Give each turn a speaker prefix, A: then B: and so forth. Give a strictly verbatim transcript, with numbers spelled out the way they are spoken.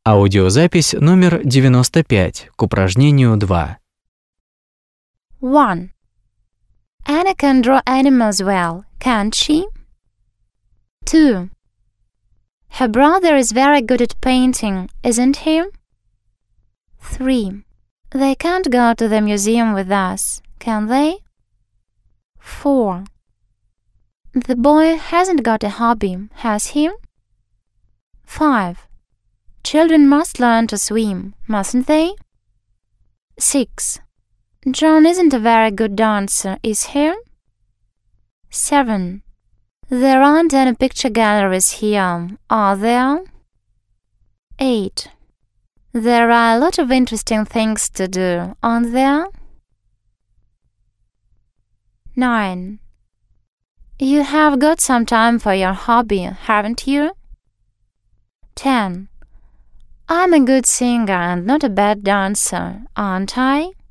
A: Аудиозапись номер девяносто пять к упражнению два.
B: one. Anna can draw animals well, can't she? two. Her brother is very good at painting, isn't he? three. They can't go to the museum with us, can they? four. The boy hasn't got a hobby, has he? five. Children must learn to swim, mustn't they? six. John isn't a very good dancer, is he? seven. There aren't any picture galleries here, are there? eight. There are a lot of interesting things to do, aren't there? nine. You have got some time for your hobby, haven't you? ten. I'm a good singer and not a bad dancer, aren't I?